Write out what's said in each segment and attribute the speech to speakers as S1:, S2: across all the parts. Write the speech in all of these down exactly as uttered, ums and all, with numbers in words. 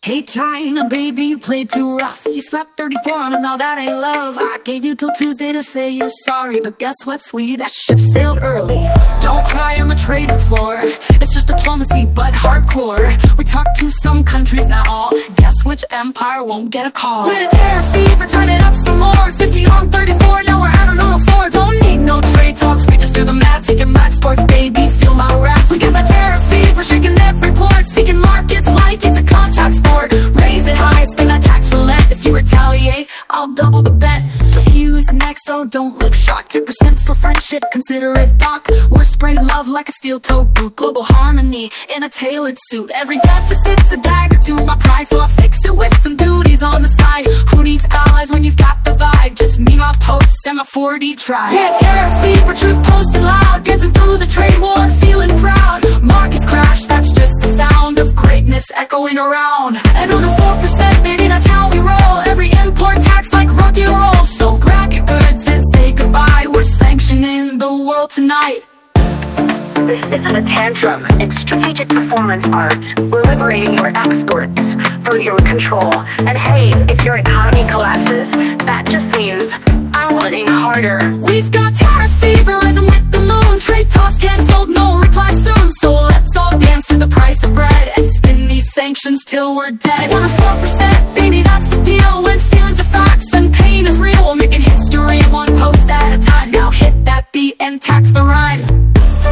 S1: Hey China, baby, you played too rough. You slapped thirty-four on him, now that ain't love. I gave you till Tuesday to say you're sorry, but guess what, sweetie, that ship sailed early. Don't cry on the trading floor, it's just diplomacy, but hardcore. We talk to some countries now, all guess which empire won't get a call. With a terror fever, turn it up some more. Fifty on thirty-four, now we're out on oh four. Don't need no trade talks, we just do the math. Taking match sports, baby, feel my wrath. We got that terror fever, shaking every port. Seeking markets like it's a contact sport. Raise it high, spin that tax roulette. If you retaliate, I'll double the bet. But use next, oh don't look shocked. Ten percent for friendship, consider it doc. We're spreading love like a steel-toed boot. Global harmony in a tailored suit. Every deficit's a dagger to my pride, so I fix it with some duties on the side. Who needs allies when you've got the vibe? Just me, my posts, and my four D tribe. Yeah, terror fever, truth posted loud. Dancing through the trade war, feeling proud. Markets crash, that's just the sound of greatness echoing around. And on a four percent, baby, that's how we roll. Every import tax like rock and roll. So grab your goods and say goodbye. We're sanctioning the world tonight.
S2: This isn't a tantrum, it's strategic performance art. We're liberating your exports from your control. And hey, if your economy collapses, that just means I'm working harder.
S1: We've got tariff fever rising with the moon. Trade talks cancelled, no reply soon. So let's all dance to the price of bread and spin these sanctions till we're dead. One or four percent, baby, that's the deal. When feelings are facts and pain is real, we're making history one post at a time. Now hit that beat and tax the rhyme.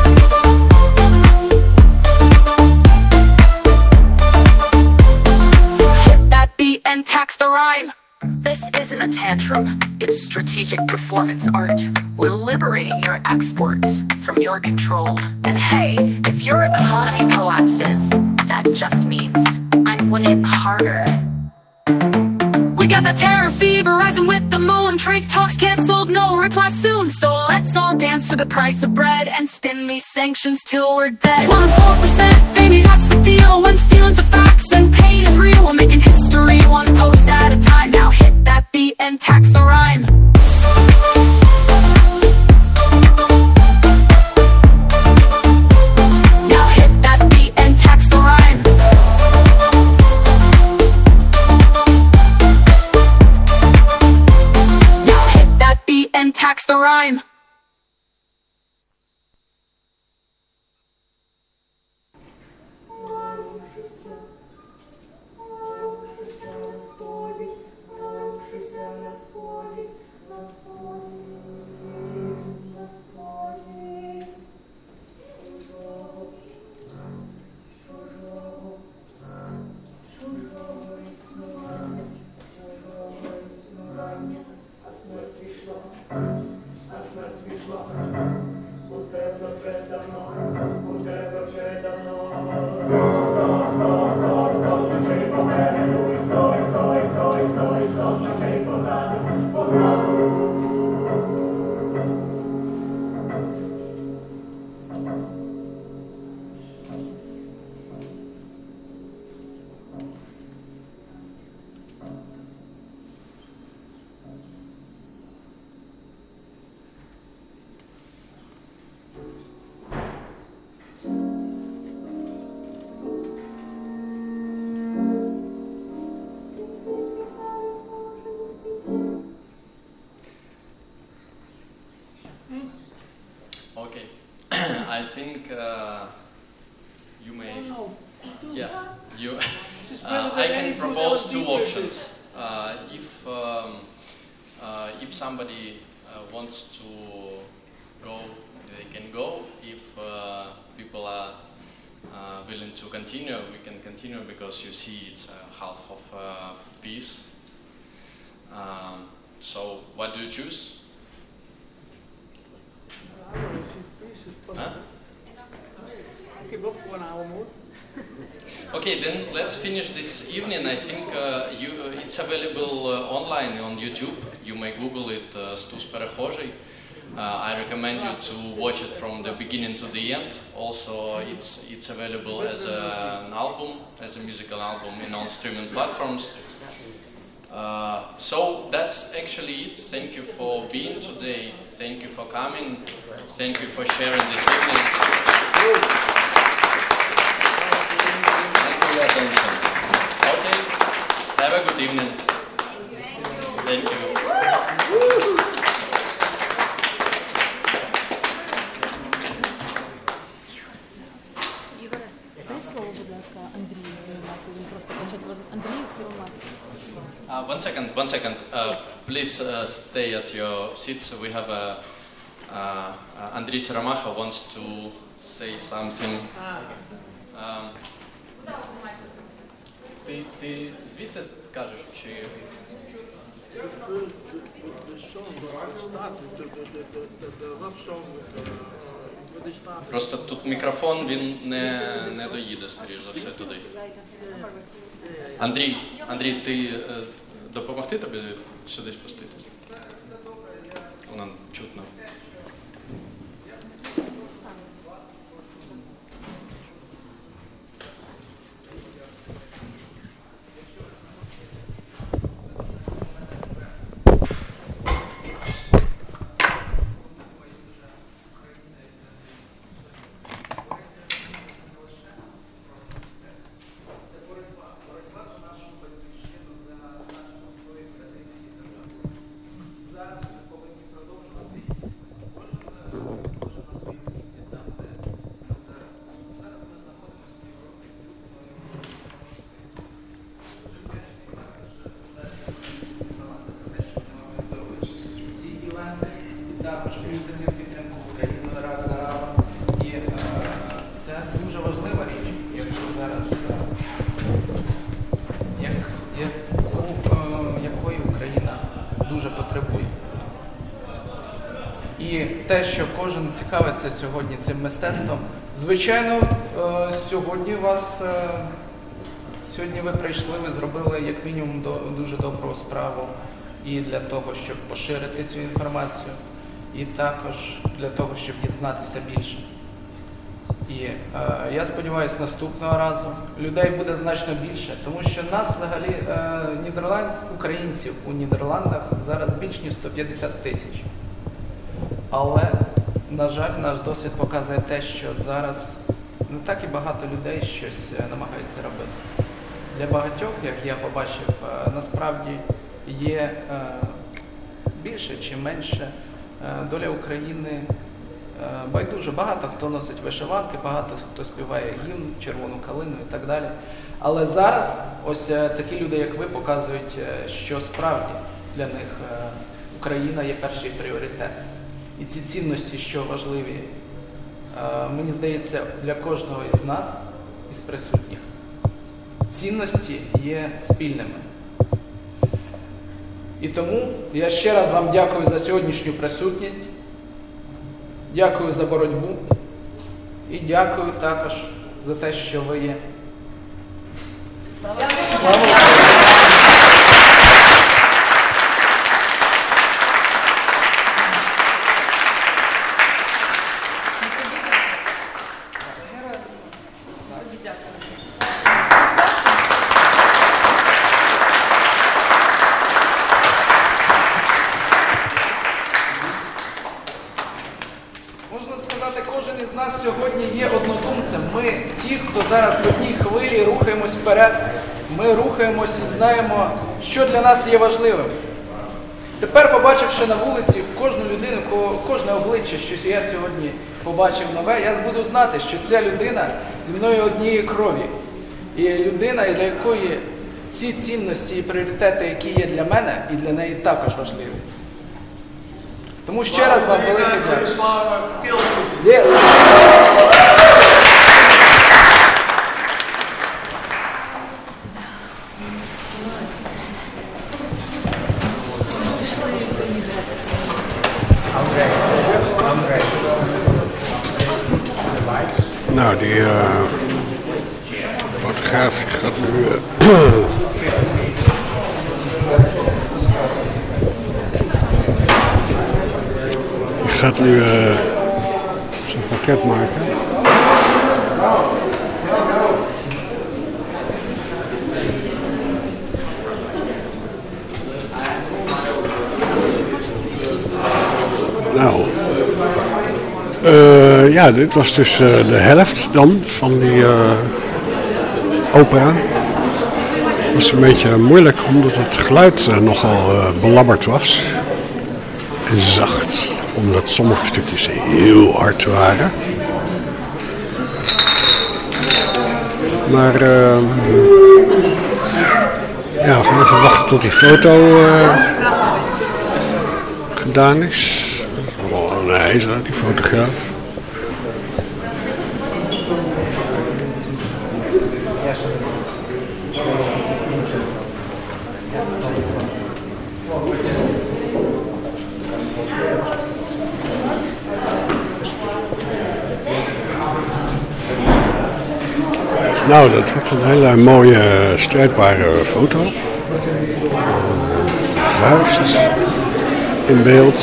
S1: And tax the rhyme. This isn't a tantrum, it's strategic performance art. We're liberating your exports from your control. And hey, if your economy collapses, that just means I'm winning harder. We got the terror fever rising with the moon. Trade talks cancelled, no reply soon. So let's all dance to the price of bread and spin these sanctions till we're dead. One four percent, baby, that's the deal. When feelings are facts and pain is real, we're making history one post at a time. Now hit that beat and tax the rhyme. Now hit that beat and tax the rhyme. And tax the rhyme.
S3: Okay, I think uh, you may, yeah, you, uh, I can propose two options. Uh, if, um, uh, if somebody uh, wants to go, they can go. If uh, people are uh, willing to continue, we can continue, because you see it's uh, half of a piece. Um, so what do you choose? Huh? Okay, then let's finish this evening. I think uh, you, uh, it's available uh, online on YouTube. You may Google it, uh, Stus Perehozhий. Uh, I recommend you to watch it from the beginning to the end. Also, it's it's available as a, an album, as a musical album, in all streaming platforms. Uh, so that's actually it. Thank you for being today. Thank you for coming. Thank you for sharing this evening. Thank you for your attention. Okay. Uh, one second, one second. Uh, please uh, stay at your seats. We have a, uh, uh, Andriy Saramaha wants to say something. Um, ти, ти звідти кажеш, чи... Просто тут мікрофон, він не, не доїде, скоріш за все, туди. Андрій, Андрій, ти допомогти тобі сюди спуститися? Вона чутно.
S4: Те, що кожен цікавиться сьогодні цим мистецтвом. Звичайно, сьогодні вас, сьогодні ви прийшли, ви зробили як мінімум дуже добру справу і для того, щоб поширити цю інформацію, і також для того, щоб дізнатися більше. І е, я сподіваюся, наступного разу людей буде значно більше, тому що нас взагалі, е, нідерландців, українців у Нідерландах зараз більш ніж сто п'ятдесят тисяч. Але, на жаль, наш досвід показує те, що зараз не так і багато людей щось намагаються робити. Для багатьох, як я побачив, насправді є більше чи менше доля України байдуже. Багато хто носить вишиванки, багато хто співає гімн, червону калину і так далі. Але зараз ось такі люди, як ви, показують, що справді для них Україна є перший пріоритет. І ці цінності, що важливі, мені здається, для кожного із нас, із присутніх, цінності є спільними. І тому я ще раз вам дякую за сьогоднішню присутність, дякую за боротьбу і дякую також за те, що ви є. Слава Україні! Зараз в одній хвилі рухаємось вперед, ми рухаємось і знаємо, що для нас є важливим. Тепер, побачивши на вулиці кожну людину, кожне обличчя, що я сьогодні побачив нове, я буду знати, що ця людина зі мною однієї крові. І людина, для якої ці цінності і пріоритети, які є для мене, і для неї також важливі. Тому ще раз вам велике дякую.
S5: Nou, die uh, fotograaf gaat nu uh, gaat nu uh, zijn pakket maken. Nou. Uh, ja, dit was dus uh, de helft dan van die uh, opera. Het was een beetje moeilijk omdat het geluid uh, nogal uh, belabberd was. En zacht, omdat sommige stukjes heel hard waren. Maar uh, Ja, we gaan even wachten tot die foto uh, gedaan is. Oh nee, zo, die fotograaf. Nou, dat wordt een hele mooie strijdbare foto. Vuist in beeld.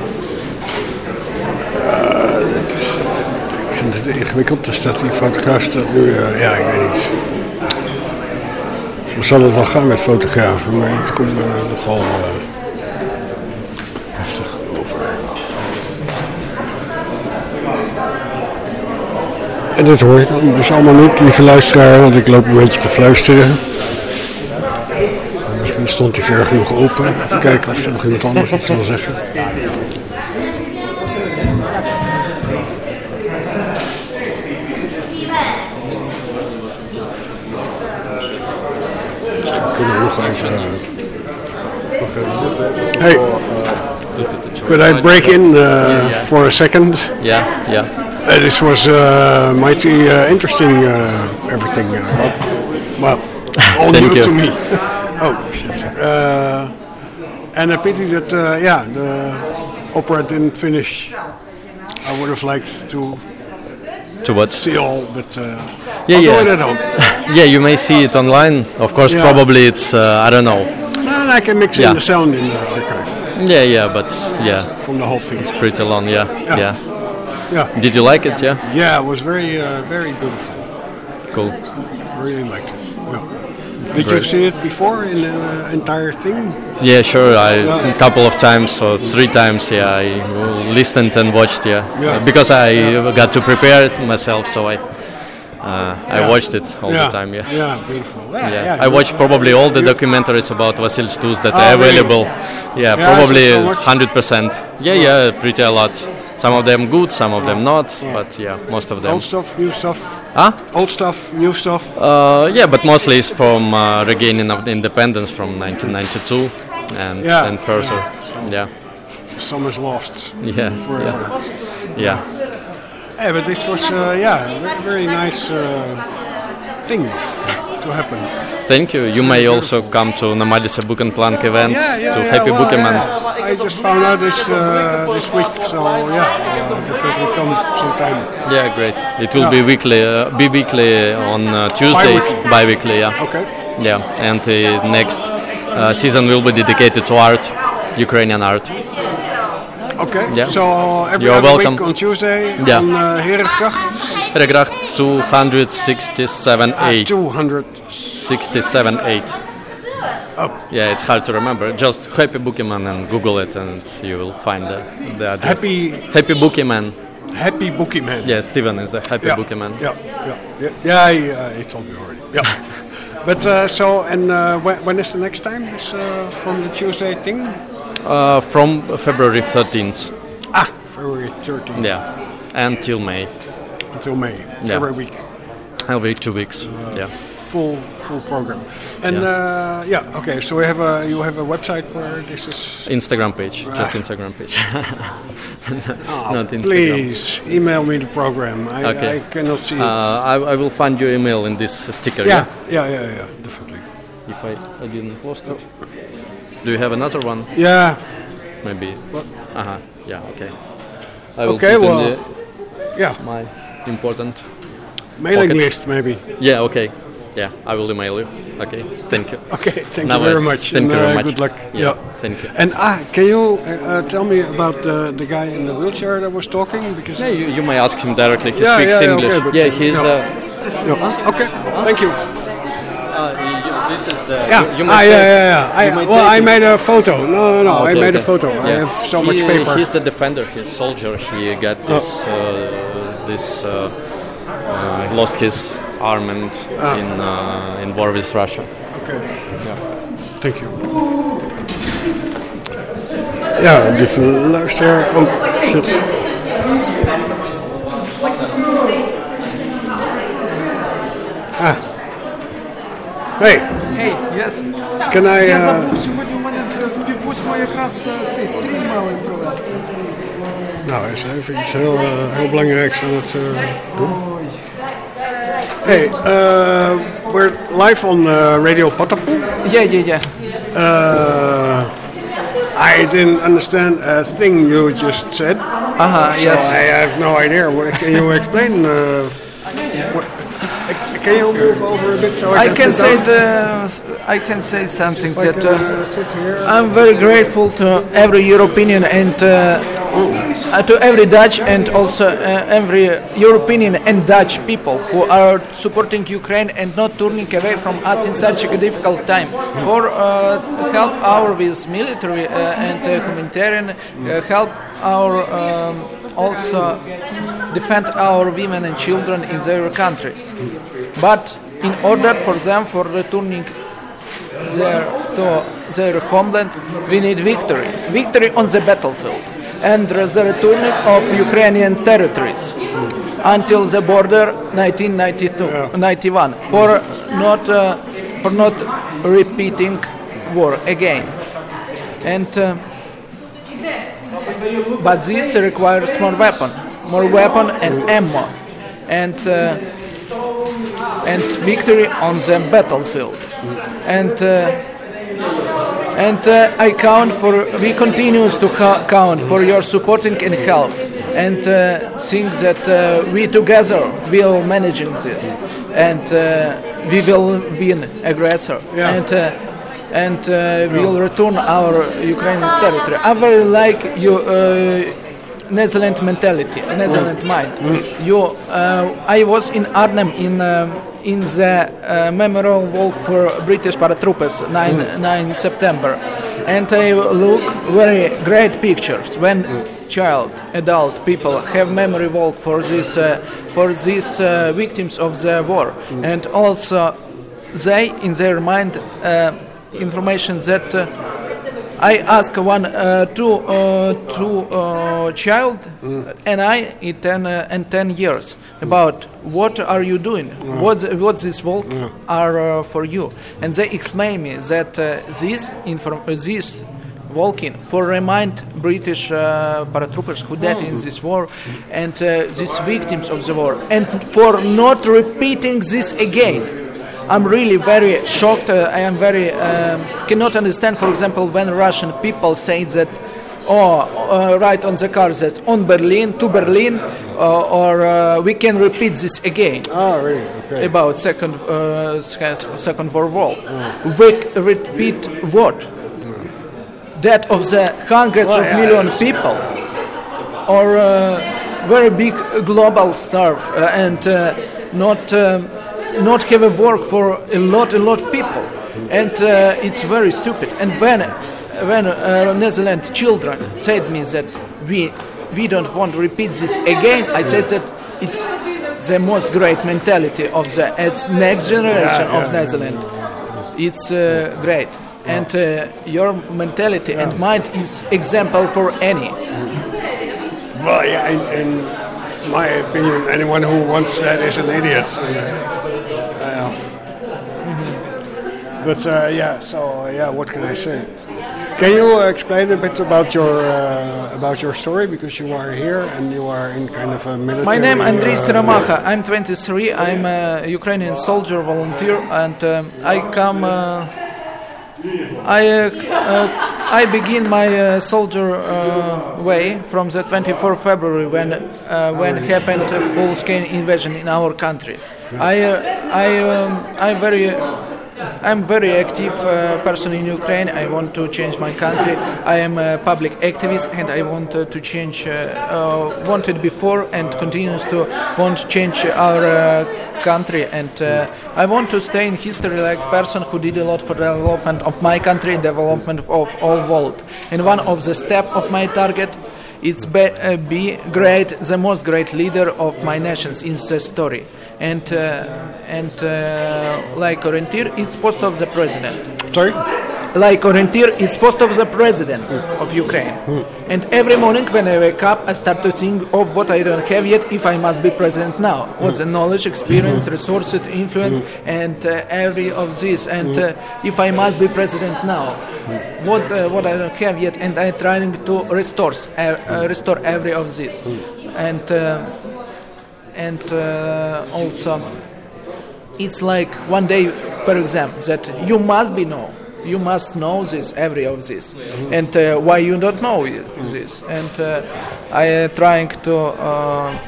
S5: Uh, het is, ik vind het ingewikkeld, dus dat die fotograaf staat nu, uh, ja, ik weet niet. Zo zal het wel gaan met fotografen, maar het komt uh, nogal uh, heftig over. En dat hoor ik dan dus allemaal niet, lieve luisteraar, want ik loop een beetje te fluisteren. Misschien stond hij ver genoeg open. Even kijken of er nog iemand anders iets wil zeggen. Misschien kunnen we nog even... Hey, could I break in uh, for a second?
S3: Yeah, yeah.
S5: Uh, this was uh, mighty uh, interesting, uh, everything. Uh, well, all
S3: Thank
S5: new
S3: you.
S5: to me. Oh, shit. Uh, and a pity that, uh, yeah, the opera didn't finish. I would have liked to
S3: To watch?
S5: see all, but uh,
S3: Yeah,
S5: I'll
S3: yeah.
S5: do it at home.
S3: Yeah, you may see it online. Of course,
S5: Yeah.
S3: probably it's, uh, I don't know.
S5: And I can mix
S3: Yeah.
S5: in the sound in the archive
S3: Yeah, yeah, but yeah,
S5: from the whole thing.
S3: pretty long, yeah,
S5: Yeah.
S3: yeah.
S5: Yeah,
S3: Did you like it, yeah?
S5: yeah, it was very, uh, very beautiful.
S3: Cool.
S5: Really liked it. Yeah. Did you
S3: Great.
S5: see it before in the entire thing?
S3: Yeah, sure, I,
S5: Yeah.
S3: a couple of times, so three times, yeah, I listened and watched, yeah.
S5: Yeah.
S3: Because I got to prepare it myself, so I uh, I
S5: Yeah.
S3: watched it all
S5: yeah.
S3: the time, yeah.
S5: Yeah, beautiful. Yeah,
S3: Yeah,
S5: yeah,
S3: I watched
S5: you-
S3: probably all the
S5: you-
S3: documentaries about Vasil Stus that
S5: Oh,
S3: are
S5: really?
S3: available. Yeah,
S5: Yeah,
S3: probably
S5: so- so much?
S3: one hundred percent. Yeah, yeah, pretty a lot. Some of them good, some of them not, but yeah, most of them.
S5: Old stuff, new stuff.
S3: Huh?
S5: Old stuff, new stuff.
S3: Uh, yeah, but mostly it's from uh, regaining of the independence from nineteen ninety-two and
S5: Yeah,
S3: and further.
S5: yeah, so-
S3: Yeah,
S5: Some is lost
S3: yeah,
S5: forever.
S3: yeah, yeah.
S5: Hey, but this was, uh, yeah, a very, very nice uh, thing to happen.
S3: Thank you. You may also come to Nomadisa Book and Plank events to Happy
S5: well,
S3: Bookman.
S5: yeah, I just found out this uh, this week, so yeah, uh, definitely come sometime.
S3: Yeah, great. It will
S5: Yeah.
S3: be weekly, uh, be weekly on uh, Tuesdays,
S5: Bi-weekly.
S3: bi-weekly. Yeah.
S5: Okay.
S3: Yeah, and the next uh, season will be dedicated to art, Ukrainian art.
S5: Okay.
S3: Yeah.
S5: So every
S3: You're
S5: other
S3: welcome.
S5: week on Tuesday
S3: Yeah.
S5: on uh, Herengracht.
S3: Paragraph two sixty-seven
S5: Ah,
S3: A.
S5: two hundred.
S3: sixty-seven eight.
S5: Oh.
S3: Yeah, it's hard to remember. Just Happy Bookman and Google it, and you will find the, the address.
S5: Happy
S3: Happy Bookman.
S5: Happy Bookie Man.
S3: Yeah, Steven is a Happy
S5: Yeah.
S3: Bookman.
S5: Yeah, yeah, yeah. Yeah, he, uh, he told me already. Yeah. But uh, so, and uh, when, when is the next time? Is uh, from the Tuesday thing?
S3: Uh, from February thirteenth.
S5: Ah, February thirteenth.
S3: Yeah, until May.
S5: Until May.
S3: Yeah.
S5: Every week.
S3: Every two weeks. Yeah.
S5: Full full program. And
S3: Yeah.
S5: yeah, uh, yeah okay. So we have a you have a website where this is.
S3: Instagram page, just Instagram page.
S5: Oh,
S3: Not Instagram.
S5: please email me the program. I,
S3: Okay.
S5: I cannot see it.
S3: Uh, I, I will find your email in this sticker.
S5: yeah,
S3: Yeah.
S5: yeah, yeah, yeah, definitely.
S3: If I, I didn't post it. Do you have another one?
S5: Yeah.
S3: Maybe.
S5: What?
S3: Uh huh. Yeah. Okay. I will
S5: Okay,
S3: put in
S5: well,
S3: the,
S5: Yeah.
S3: my important.
S5: Mailing
S3: Pocket.
S5: list maybe.
S3: Yeah. Okay. Yeah. I will email you. Okay. Thank you.
S5: Okay. Thank
S3: Now
S5: you very
S3: I-
S5: much.
S3: Thank
S5: and,
S3: you very
S5: uh,
S3: much.
S5: Good luck.
S3: Yeah. Thank you.
S5: And ah, can you uh, uh, tell me about the the guy in the wheelchair that was talking? Because
S3: Yeah, you, you may ask him directly. He
S5: Yeah,
S3: speaks
S5: yeah, yeah,
S3: English.
S5: okay, but,
S3: yeah,
S5: uh,
S3: he's.
S5: yeah.
S3: Uh,
S5: Yeah. Okay. Thank you.
S3: uh, you, this is the.
S5: Yeah.
S3: You, you
S5: ah,
S3: may
S5: yeah,
S3: take-
S5: yeah, yeah. I,
S3: you may
S5: well,
S3: take
S5: I
S3: it.
S5: made a photo. No, no, no.
S3: Oh,
S5: I
S3: okay,
S5: made
S3: okay.
S5: a photo. I
S3: Yeah.
S5: have so much
S3: He-
S5: paper.
S3: He's the defender. He's soldier. He got this. Uh, this. Uh, uh, lost his arm and
S5: Ah.
S3: in uh, in war with Russia.
S5: Okay.
S3: Yeah.
S5: Thank you. Ja, lieve luisteraar. Oh, shit. Ah. Hey.
S4: Hey, yes.
S5: Can I?
S6: Я
S5: Uh,
S6: забув, сьогодні у мене в, в піввосьмої якраз е, цей стрім мали провести.
S5: nou, is even iets heel, uh, heel belangrijks aan het uh, doen. Hey, uh, we're live on uh, Radio Patapoe.
S4: Yeah, yeah, yeah.
S5: Uh, I didn't understand a thing you just said.
S4: Aha,
S5: So
S4: yes.
S5: I have no idea. What- Can you explain? Uh, what, can you move over a bit so I,
S4: I can
S5: sit
S4: say
S5: down?
S4: the, I can say something
S5: If I
S4: that
S5: can,
S4: uh,
S5: uh, sit here.
S4: I'm very grateful to every European and uh, uh, to every Dutch and also uh, every European and Dutch people who are supporting Ukraine and not turning away from us in such a difficult time. For uh, help our with military uh, and uh, humanitarian uh, help our um, also defend our women and children in their countries. But in order for them for returning their, to their homeland, we need victory. Victory on the battlefield and the returning of Ukrainian territories until the border nineteen ninety-two, ninety-one for not uh, for not repeating war again. And uh, but this requires more weapon, more weapon and ammo, and uh, and victory on the battlefield. And uh, and uh, I count for we continues to ha- count for your supporting and help, and uh, think that uh, we together will managing this, and uh, we will win aggressor,
S5: Yeah.
S4: and uh, and uh, we will return our Ukrainian territory. I very like you. Uh, Netherlands mentality, Netherlands mind. You, uh, I was in Arnhem in um, in the uh, memorial walk for British paratroopers, nine September, and I look very great pictures when child, adult people have memory walk for this uh, for these uh, victims of the war, and also they in their mind uh, information that. Uh, I ask one, uh, two, uh, two uh, child, and I in ten uh, and ten years about what are you doing, what what this walk are uh, for you, and they explain me that uh, this inform this walking for remind British uh, paratroopers who died in this war and uh, these victims of the war, and for not repeating this again. I'm really very shocked. Uh, I am very um, cannot understand. For example, when Russian people say that, oh, uh, write on the car that on Berlin to Berlin, uh, or uh, we can repeat this again.
S5: Oh, really? Okay.
S4: About second uh, second world war. We repeat what? That of the hundreds
S5: Well,
S4: of
S5: yeah,
S4: million
S5: yes.
S4: people, or uh, very big global starve uh, and uh, not. Um, not have a work for a lot a lot people, and uh, it's very stupid. And when when uh, Netherlands children said me that we we don't want to repeat this again, I said that it's the most great mentality of the it's next generation
S5: Yeah, yeah,
S4: of Netherlands. It's uh, great, and uh, your mentality and mind is example for any.
S5: Well, yeah, in, in my opinion, anyone who wants that is an idiot. Uh, But uh, yeah, so uh, yeah, what can I say? Can you uh, explain a bit about your uh, about your story, because you are here and you are in kind of a military.
S4: My name is Andrei
S5: uh,
S4: Siramacha. I'm twenty-three. I'm a Ukrainian soldier volunteer, and um, I come. Uh, I uh, uh, I begin my uh, soldier uh, way from the twenty-fourth of February when uh, when happened a full-scale invasion in our country. I uh, I um, I'm very. I'm very active uh, person in Ukraine. I want to change my country. I am a public activist, and I want uh, to change. Uh, uh, wanted before and continues to want to change our uh, country. And uh, I want to stay in history like person who did a lot for the development of my country and development of all world. And one of the step of my target. It's be, uh, be great, the most great leader of my nations in the story, and uh, and uh, like orienteer, it's post of the president.
S5: Sorry.
S4: like orienteer, it's post of the president of Ukraine. And every morning when I wake up, I start to think of what I don't have yet if I must be president now. What's the knowledge, experience, resources, influence, and uh, every of this. And uh, if I must be president now, what uh, what I don't have yet, and I'm trying to restore uh, uh, restore every of this. And uh, and uh, also, it's like one day per exam that you must be know. You must know this, every of this, mm-hmm. and uh, why you don't know mm-hmm. this. And uh, I am trying to. Uh,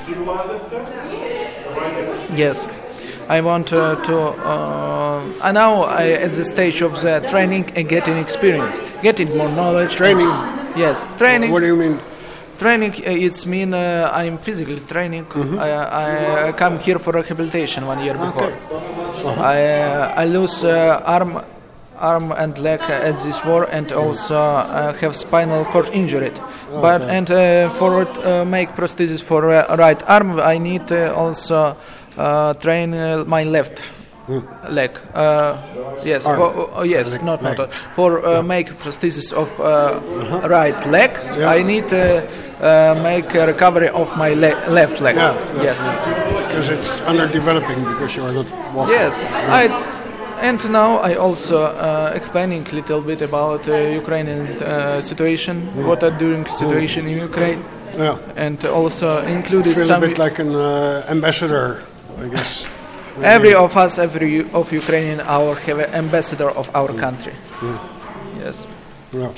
S4: yes, I want uh, to. Uh, and now I at the stage of the training and getting experience, getting more knowledge.
S5: Training.
S4: And, yes, training.
S5: What do you mean?
S4: Training. Uh, it's mean uh, I'm physically training. Mm-hmm. I, I come here for rehabilitation one year before.
S5: Okay. Uh-huh.
S4: I uh, I lose uh, arm. arm and leg at this war, and also uh, have spinal cord injury. Okay. But and uh, for uh, make prosthesis for uh, right arm, I need uh, also uh, train uh, my left hmm. leg. Uh, yes, for, uh, yes, leg, not leg. not for uh, yeah. make prosthesis of uh, uh-huh. right leg. Yeah. I need uh, uh, make a recovery of my le- left leg.
S5: Yeah,
S4: yes,
S5: because it's underdeveloping because you are not walking.
S4: Yes, yeah. I. And now I also uh, explaining a little bit about uh, Ukrainian uh, situation, mm. what are doing situation mm. in Ukraine,
S5: yeah.
S4: and also included
S5: feel
S4: some.
S5: a bit like an uh, ambassador, I guess. Maybe.
S4: Every of us, every of Ukrainian, our have an ambassador of our mm. country.
S5: Mm.
S4: Yes.
S5: Yeah.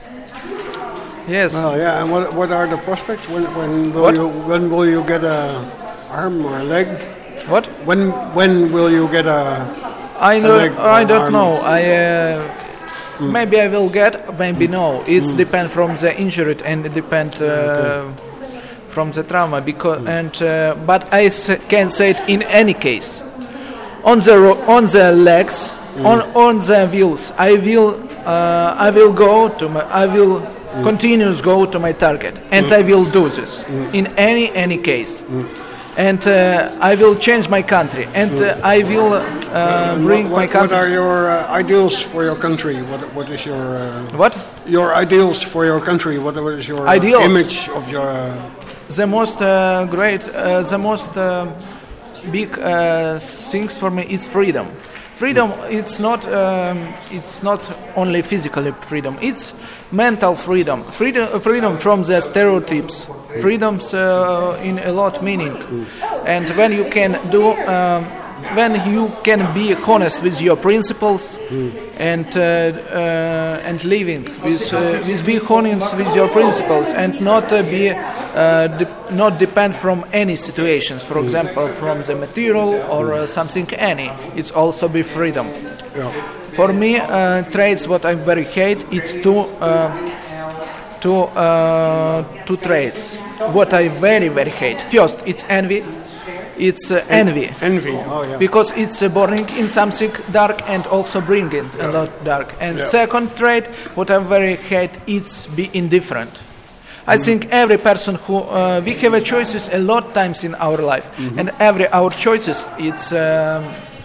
S4: Yes.
S5: Well, yeah. And what what are the prospects? When when will
S4: what?
S5: you when will you get a arm or a leg?
S4: What?
S5: When when will you get a
S4: I don't, I don't know. I uh, mm. maybe I will get, maybe mm. no. It's mm. depend from the injury and it depend uh, okay. from the trauma. Because mm. and uh, but I s- can say it in any case. On the ro- on the legs, mm. on on the wheels, I will uh, I will go to my I will mm. continuous go to my target, and mm. I will do this mm. in any any case. Mm. And uh, I will change my country, and uh, I will uh, bring
S5: what,
S4: my country.
S5: What are your uh, ideals for your country? What What is your uh,
S4: what?
S5: Your ideals for your country? What What is your
S4: ideals?
S5: image of your? Uh,
S4: the most uh, great, uh, the most uh, big uh, things for me is freedom. Freedom. It's not. Um, it's not only physical freedom. It's mental freedom. Freedom. Freedom from the stereotypes. Freedoms uh, in a lot meaning, and when you can do, um, when you can be honest with your principles, mm. and uh, uh, and living with uh, with be honest with your principles, and not uh, be uh, de- not depend from any situations. For example, from the material or uh, something any. It's also be freedom.
S5: Yeah.
S4: For me, uh, traits what I very hate. It's to. Uh, Two, uh, two traits. What I very, very hate. First, it's envy. It's uh, en- envy.
S5: Envy, oh yeah.
S4: Because it's uh, burning in something dark and also bringing yeah. a lot dark. And yeah. second trait, what I very hate, it's be indifferent. I mm-hmm. think every person who uh, we have a choices a lot times in our life, mm-hmm. and every our choices, it's um,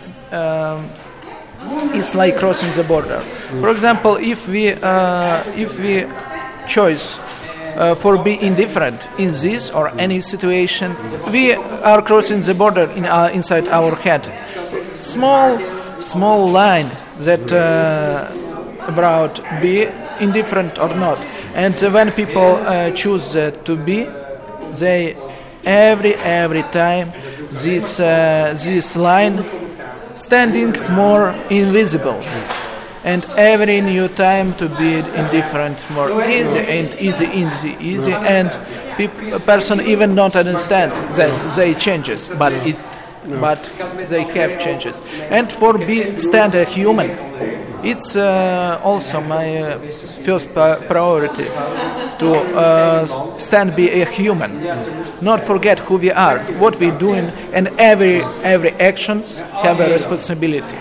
S4: um, it's like crossing the border. Mm-hmm. For example, if we uh, if we choice uh, for be indifferent in this or any situation, we are crossing the border in uh, inside our head. Small, small line that uh, about be indifferent or not. And uh, when people uh, choose uh, to be, they every every time this uh, this line standing more invisible. And every new time to be indifferent more easy and easy, easy, easy, and pe- a person even don't understand that they changes, but it, but they have changes. And for be stand a human, it's uh, also my uh, first pa- priority to uh, stand be a human, not forget who we are, what we doing, and every every actions have a responsibility.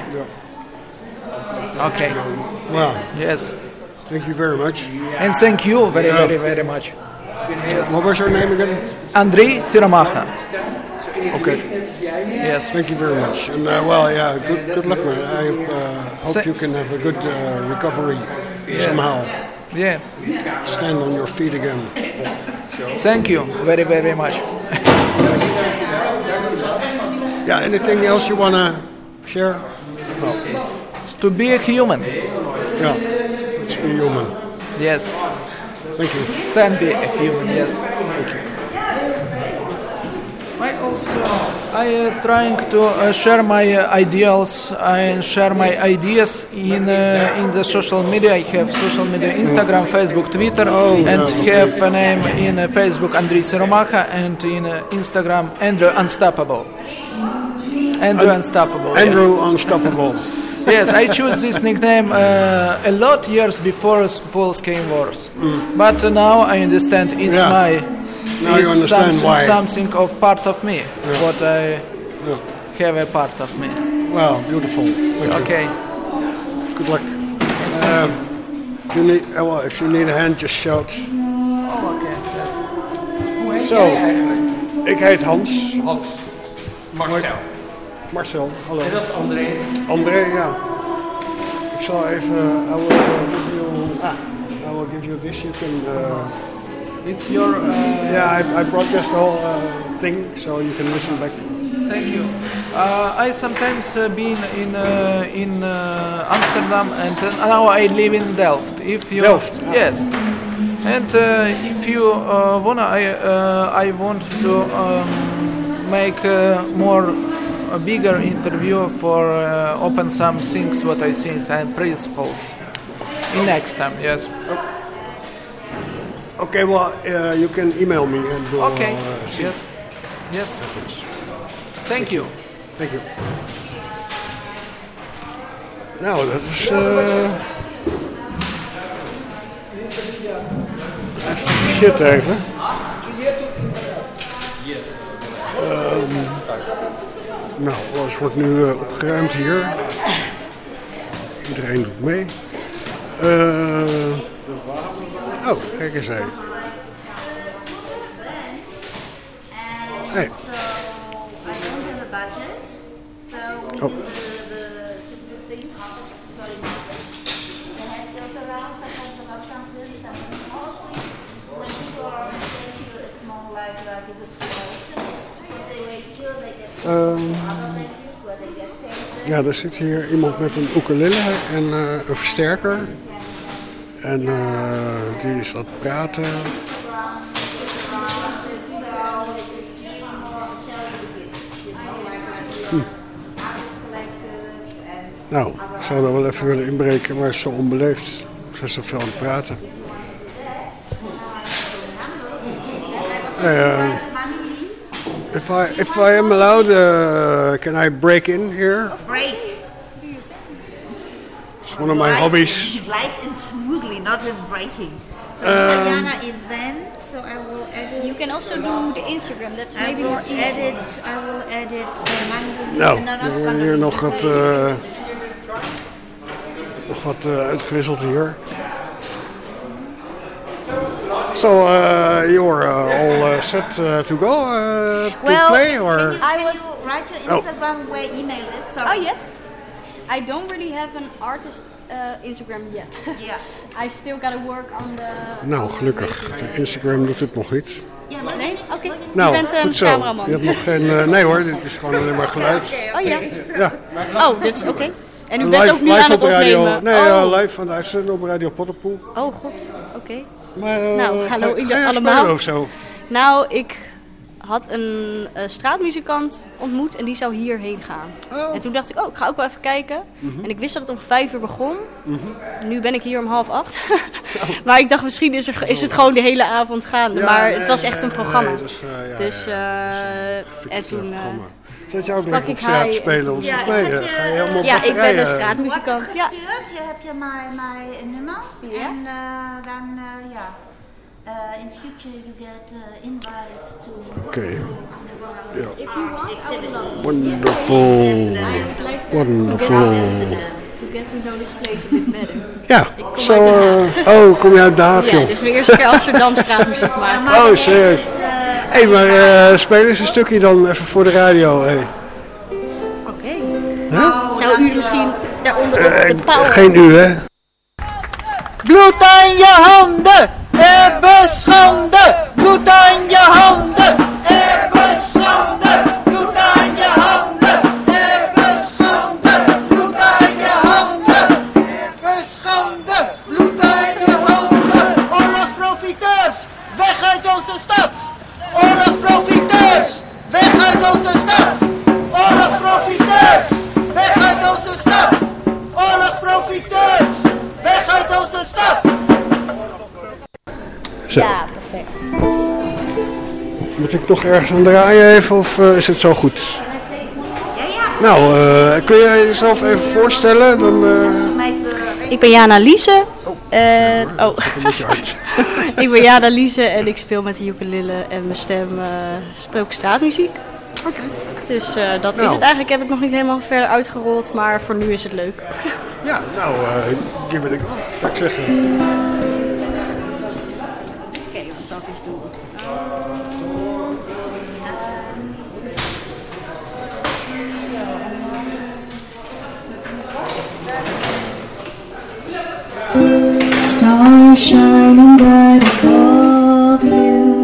S4: Okay.
S5: Well.
S4: Yes.
S5: Thank you very much.
S4: And thank you very, yeah. very, very much. Yes.
S5: What was your name again?
S4: Andrei Siromacha.
S5: Okay.
S4: Yes.
S5: Thank you very much. And uh, well, yeah, good good luck, man. I uh, hope
S4: Sa-
S5: you can have a good uh, recovery
S4: Yeah.
S5: somehow.
S4: Yeah.
S5: Stand on your feet again.
S4: Thank you very, very much.
S5: Yeah, anything else you want to share? No.
S4: To be a human.
S5: Yeah, let's be human.
S4: Yes.
S5: Thank you.
S4: Stand be a human. Yes.
S5: Thank you.
S4: I also I uh, trying to uh, share my uh, ideals and share my ideas in uh, in the social media. I have social media: Instagram, Facebook, Twitter,
S5: Oh,
S4: and
S5: yeah, okay.
S4: have a name in uh, Facebook Andrei Siromacha and in uh, Instagram Andrew Unstoppable. Andrew
S5: An-
S4: Unstoppable. yeah.
S5: Andrew Unstoppable.
S4: Yes, I choose this nickname uh, a lot years before Full Scale Wars, but uh, now I understand it's
S5: Yeah.
S4: my.
S5: Now you
S4: it's
S5: understand
S4: something,
S5: why.
S4: something of part of me, what I
S5: Yeah.
S4: have a part of me.
S5: Well, beautiful. Thank you.
S4: Okay.
S5: Good luck. Um, you need, uh, well, if you need a hand, just shout.
S4: Oh, okay.
S5: Zo, ik heet Hans.
S7: Hans. Marcel.
S5: Marcel, hallo.
S7: En dat is André.
S5: André, ja. Ik zal even, I will give you, ah, I will give you this. You can, uh,
S4: It's your. Uh,
S5: yeah, I, I broadcast the whole uh, thing, so you can listen back.
S4: Thank you. Uh, I sometimes uh, been in uh, in uh, Amsterdam, and uh, now I live in Delft. If you
S5: Delft, ah.
S4: yes, and uh, if you uh, wanna, I uh, I want to um, make uh, more a bigger interview for uh, open some things what I think and principles in next time. Yes.
S5: Okay, well, uh, you can email me and we'll
S4: Okay.
S5: uh, see.
S4: Yes. Yes. Thank you.
S5: Thank you. Nou, dat is... Uh... Even shit even. Um, nou, alles wordt nu uh, opgeruimd hier. Iedereen doet mee. Uh... Oh, kijk eens even. Hey. Oh. Um, ja, er zit hier iemand met een ukulele en uh, een versterker. En uh, die is wat praten. Hm. Nou, ik zou daar wel even willen inbreken, maar het is zo onbeleefd. Ze is zoveel aan het praten. Uh, if I if I am allowed, uh, can I break in here?
S8: Break.
S5: It's one of my hobbies.
S8: Light and smoothly, not in breaking. So
S5: Um,
S8: Diana event, so I will edit.
S9: You can also do the Instagram. That's
S8: I
S9: maybe
S8: will
S9: more easy.
S8: edit. I will edit. Uh, Mango-
S5: Nou,
S8: no, not
S5: er wordt
S8: Mango-
S5: hier nog wat, uh, nog wat uh, uitgewisseld hier. So uh, you're uh, all uh, set uh, to go uh, to
S9: Well,
S5: play, or
S8: Can
S9: I
S8: you
S9: was-
S8: write your Instagram where email is? Sorry.
S9: Oh yes. I don't really have an artist uh, Instagram yet.
S8: Yeah.
S9: I still gotta work on the.
S5: nou
S9: on the
S5: gelukkig,
S9: regular-
S5: de Instagram doet het nog niet.
S8: Yeah, but
S9: Nee? Oké.
S5: Nou,
S9: Je bent een
S5: goed zo.
S9: cameraman.
S5: Je hebt nog geen, uh, nee hoor, dit is gewoon alleen maar geluid.
S9: Oh ja.
S5: Ja,
S9: Oh, dat is oké. En u bent ook nu
S5: live
S9: aan het
S5: op radio.
S9: opnemen.
S5: Nee,
S9: oh.
S5: uh, live aan het uitzenden op Radio Potterpoel.
S9: oh god. Oké.
S5: Maar uh,
S9: Nou, hallo
S5: ga,
S9: ieder-
S5: ga je
S9: allemaal.
S5: spelen of zo?
S9: Nou, ik had een uh, straatmuzikant ontmoet en die zou hierheen gaan.
S5: Oh.
S9: En toen dacht ik, oh, ik ga ook wel even kijken.
S5: Mhm.
S9: En ik wist dat het om vijf uur begon. Nu ben ik hier om half acht. Maar ik dacht, misschien is, er, is het gewoon de hele avond gaande.
S5: Ja,
S9: maar
S5: nee,
S9: het was echt een
S5: nee,
S9: programma.
S5: nee, dus, uh, ja,
S9: dus,
S5: ja,
S9: uh,
S5: Fiks,
S9: en
S5: uh,
S9: toen... uh,
S5: programma. Zet je ook
S9: sprak
S5: nog op
S9: ik
S5: straat
S9: hij-
S5: spelen? Want
S8: Ja,
S5: volgens mij
S8: heb
S5: uh,
S8: je-
S5: ga je helemaal op
S9: ja, ik ben
S5: batterijen.
S9: een straatmuzikant. Ja.
S8: Gestuurd, je hebt je mijn, mijn nummer.
S9: Ja.
S8: En uh, dan, uh, ja. Uh, in future you get uh, invites to.
S5: Oké. Ja.
S9: If you want, I would love to.
S5: Wonderful.
S9: I would like
S5: Wonderful.
S9: to get to know this place a bit better.
S5: Ja,
S9: kom
S5: zo.
S9: uit Den
S5: uh, oh, kom je uit Den Haag,
S9: Ja,
S5: joh?
S9: dus mijn eerste keer Amsterdam straatmuziek maken.
S5: Oh, serieus.
S8: Uh,
S5: Hé, hey, maar uh, speel eens een stukje dan even voor de radio. Hey.
S9: Oké. Okay. Huh? Zou u misschien daaronder op
S5: uh,
S9: de paal...
S5: Geen u, hè?
S10: Bloed aan je handen, ebbe schande. Bloed aan je handen, ebbe schande. Bloed aan je handen, ebbe schande. Bloed aan je handen, ebbe schande. Bloed aan je handen. Oorlogsprofiteurs, weg uit onze stad. Oorlogsprofiteurs, weg uit onze stad. Oorlogsprofiteurs, weg uit onze stad. Oorlogsprofiteurs, weg uit onze stad.
S5: Zo.
S9: Ja, perfect.
S5: Moet ik nog ergens aan draaien even of uh, is het zo goed?
S8: Ja, ja.
S5: Nou, uh, kun jij jezelf even voorstellen? Dan, uh...
S9: Ik ben Jana Liese. Oh, en, oh.
S5: Dat een beetje hard.
S9: Ik ben Jana Liese en ik speel met de ukulele en mijn stem uh, speel ik straatmuziek.
S5: Oké. Okay.
S9: Dus uh, dat
S5: nou.
S9: is het eigenlijk. Ik heb het nog niet helemaal verder uitgerold, maar voor nu is het leuk.
S5: Ja, nou, uh, give it a go, zou ik zeggen.
S9: Oké, okay, wat zal ik eens doen?
S1: Stars shining bright above you.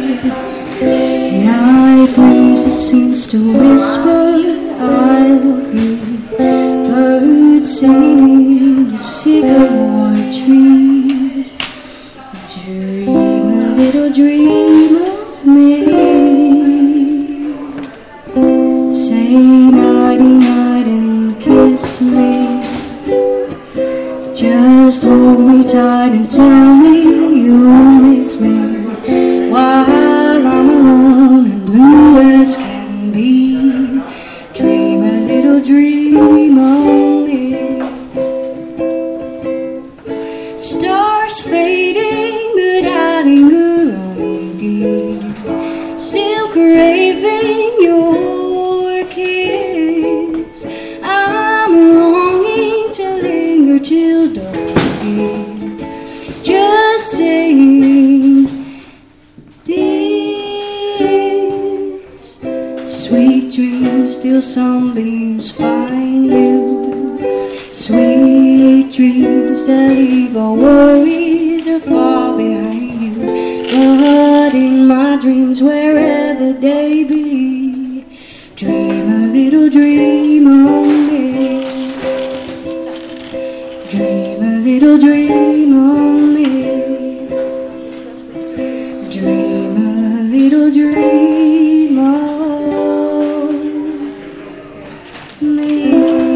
S1: Night breezes seems to whisper, I love you. Birds singing in the sycamore trees. Dream a little dream of me. Say nighty night and kiss me. Just hold me tight and tell me you miss me while I'm alone and blue as can be. Dream a little dream on me. Stars fading, but I linger on dear. Still craving your kiss. I'm longing to linger till dawn, dear. Just saying this. Sweet dreams, still sunbeams find you. Sweet dreams that leave our worries are far behind you. But in my dreams, wherever they be, dream a little dream on me. Dream a little dream on me. Dream a little dream on me.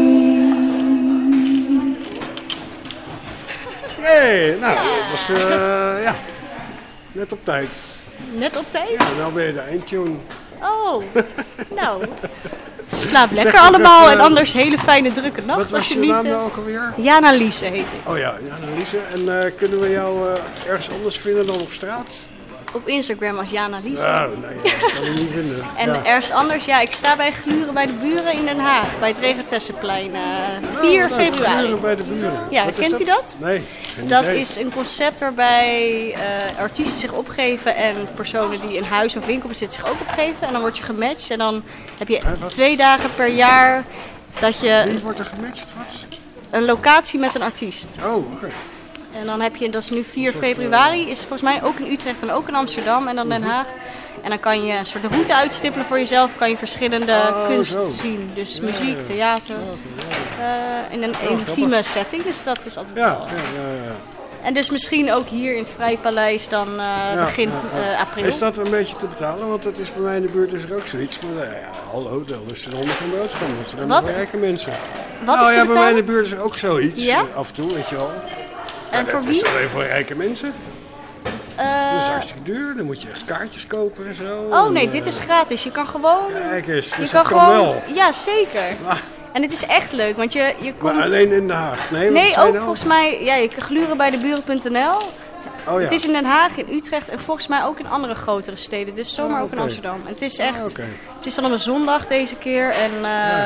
S5: Hey, nou, dat was uh, ja, net op tijd.
S9: Net op tijd?
S5: Ja, nou ben je de eindtune.
S9: Oh, nou. Slaap lekker allemaal even, uh, en anders hele fijne drukke nacht.
S5: Wat was
S9: als je,
S5: je
S9: niet,
S5: naam
S9: uh,
S5: nou ook alweer?
S9: Jana Liese heet ik.
S5: Oh ja, Jana Liese. En uh, kunnen we jou uh, ergens anders vinden dan op straat?
S9: Op Instagram als Jana Liese.
S5: Ja, nee, ja, dat kan ik niet vinden.
S9: En ja. Ergens anders, ja, ik sta bij Gluren bij de Buren in Den Haag. Bij het Regentessenplein. Uh, vier
S5: oh, nou,
S9: februari.
S5: Gluren bij de Buren.
S9: Ja,
S5: Wat
S9: kent
S5: dat?
S9: u dat?
S5: Nee, geen
S9: Dat
S5: idee.
S9: is een concept waarbij uh, artiesten zich opgeven en personen die een huis of winkel bezitten zich ook opgeven. En dan word je gematcht en dan heb je
S5: He,
S9: twee dagen per jaar dat je...
S5: Wie wordt er gematcht? Wat?
S9: Een locatie met een artiest.
S5: Oh, oké. Okay.
S9: En dan heb je, dat is nu vier februari, is volgens mij ook in Utrecht en ook in Amsterdam en dan Den Haag. En dan kan je een soort route uitstippelen voor jezelf, kan je verschillende
S5: oh,
S9: kunst
S5: zo.
S9: zien. Dus
S5: ja,
S9: muziek,
S5: ja.
S9: theater, uh, in een
S5: oh,
S9: intieme
S5: grappig.
S9: setting, dus dat is altijd
S5: Ja,
S9: wel...
S5: ja, ja, ja.
S9: En dus misschien ook hier in het Vrije Paleis dan uh,
S5: Ja,
S9: begin
S5: ja, ja.
S9: Uh, april.
S5: Is dat een beetje te betalen? Want dat is bij mij in de buurt is er ook zoiets. Maar uh, ja, hallo, daar lusten de honden geen brood van. Dat zijn allemaal rijke mensen.
S9: Wat
S5: nou
S9: is
S5: ja,
S9: te
S5: bij mij in
S9: betalen?
S5: de buurt is er ook zoiets.
S9: Ja?
S5: uh, Af en toe, weet je wel.
S9: En
S5: Maar
S9: voor
S5: dat
S9: wie?
S5: is alleen voor rijke mensen.
S9: Uh,
S5: Dat is hartstikke duur. Dan moet je echt kaartjes kopen en zo.
S9: oh nee,
S5: en,
S9: dit
S5: uh,
S9: is gratis. Je kan gewoon...
S5: Kijk eens,
S9: je
S5: dus
S9: kan
S5: dat kan
S9: gewoon,
S5: wel.
S9: Ja, zeker.
S5: Ah.
S9: En het is echt leuk, want je, je komt...
S5: Maar alleen in Den Haag? Nee,
S9: nee,
S5: wat
S9: ook
S5: nou?
S9: volgens mij... Ja, je kan gluren bij de buren punt n l.
S5: Oh, ja.
S9: Het is in Den Haag, in Utrecht en volgens mij ook in andere grotere steden. Dus zomaar
S5: ah,
S9: ook in
S5: okay.
S9: Amsterdam. En het is echt...
S5: Ah, okay.
S9: Het is dan op een zondag deze keer. En uh, ja.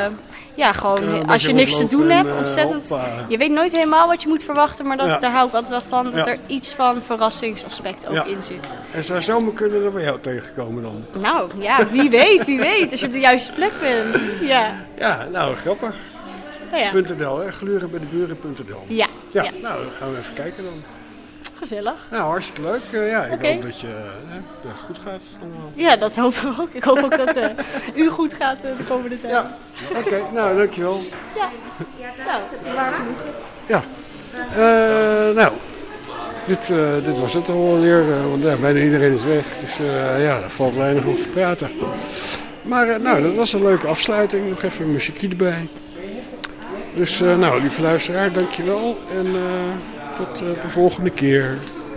S9: Ja, gewoon
S5: Uh,
S9: als je niks te doen
S5: en,
S9: hebt,
S5: uh,
S9: ontzettend.
S5: hoppa.
S9: Je weet nooit helemaal wat je moet verwachten, maar dat,
S5: Ja.
S9: daar hou ik altijd wel van. Dat
S5: Ja.
S9: er iets van verrassingsaspect ook
S5: Ja.
S9: in zit.
S5: En zou zomaar kunnen dat we jou tegenkomen dan.
S9: Nou, ja, wie weet, wie weet. Als je op de juiste plek bent. Ja,
S5: Ja, nou, grappig.
S9: nou ja.
S5: .nl, hè? Gluren bij de buren punt n l.
S9: Ja,
S5: Ja,
S9: ja.
S5: nou, dan gaan we even kijken dan.
S9: Gezellig.
S5: Nou, hartstikke leuk. Uh, ja, ik
S9: Oké.
S5: hoop dat, je, uh, dat het goed gaat. allemaal.
S9: Ja, dat hopen we ook. Ik hoop ook dat uh, u goed gaat uh, de komende tijd.
S5: Ja. Oké, okay, nou, dankjewel.
S9: Ja, nou, waar genoeg.
S5: Ja. Uh, nou, dit, uh, dit was het alweer, uh, want ja, bijna iedereen is weg. Dus uh, ja, daar valt weinig over te praten. Maar uh, nou, dat was een leuke afsluiting. Nog even een muziekje erbij. Dus uh, nou, lieve luisteraar, dankjewel. En uh, tot uh, de volgende keer.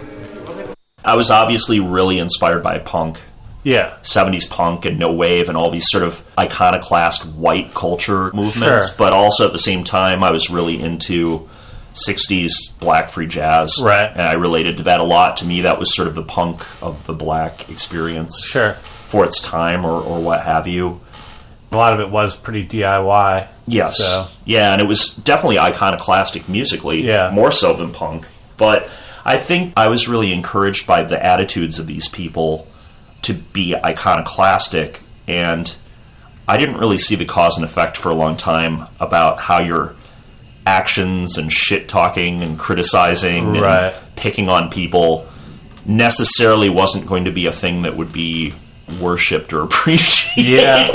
S11: I was obviously really inspired by punk.
S12: Yeah.
S11: seventies punk and no wave and all these sort of iconoclast white culture movements.
S12: Sure.
S11: But also at the same time, I was really into sixties black free jazz.
S12: Right.
S11: And I related to that a lot. To me, that was sort of the punk of the black experience.
S12: Sure.
S11: For its time or, or what have you.
S12: A lot of it was pretty D I Y.
S11: Yes.
S12: So.
S11: Yeah, and it was definitely iconoclastic musically,
S12: Yeah.
S11: more so than punk. But I think I was really encouraged by the attitudes of these people to be iconoclastic, and I didn't really see the cause and effect for a long time about how your actions and shit-talking and criticizing
S12: Right.
S11: and picking on people necessarily wasn't going to be a thing that would be worshipped or appreciated.
S12: Yeah.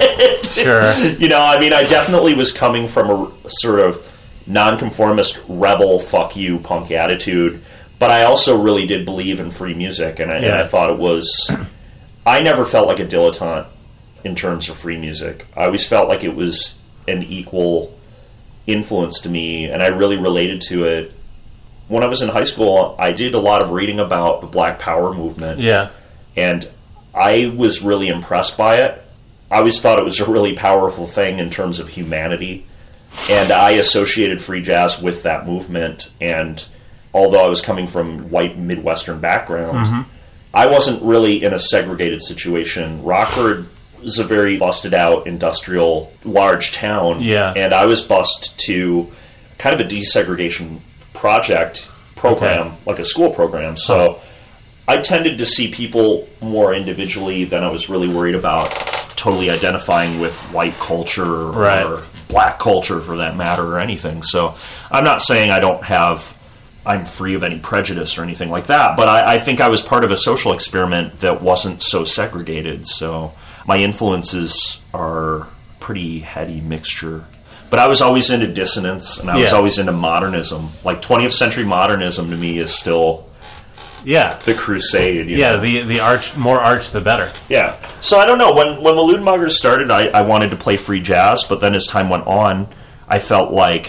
S12: Sure.
S11: You know, I mean, I definitely was coming from a sort of nonconformist, rebel, fuck you, punk attitude, but I also really did believe in free music, and I, and I
S12: Yeah.
S11: thought it was... I never felt like a dilettante in terms of free music. I always felt like it was an equal influence to me, and I really related to it. When I was in high school, I did a lot of reading about the Black Power movement.
S12: Yeah.
S11: And I was really impressed by it. I always thought it was a really powerful thing in terms of humanity. And I associated free jazz with that movement. And although I was coming from white Midwestern background,
S12: Mhm.
S11: I wasn't really in a segregated situation. Rockford is a very busted out industrial large town.
S12: Yeah.
S11: And I was bused to kind of a desegregation project program,
S12: Okay.
S11: like a school program. So I tended to see people more individually than I was really worried about totally identifying with white culture
S12: Right.
S11: or black culture for that matter or anything. So I'm not saying I don't have, I'm free of any prejudice or anything like that, but I, I think I was part of a social experiment that wasn't so segregated. So my influences are pretty heady mixture. But I was always into dissonance, and I was
S12: Yeah.
S11: always into modernism. Like twentieth century modernism to me is still
S12: Yeah.
S11: the crusade. You
S12: Yeah,
S11: know?
S12: the the arch, more arch, the better.
S11: Yeah. So I don't know. When when the Ludenmagers started, I, I wanted to play free jazz, but then as time went on, I felt like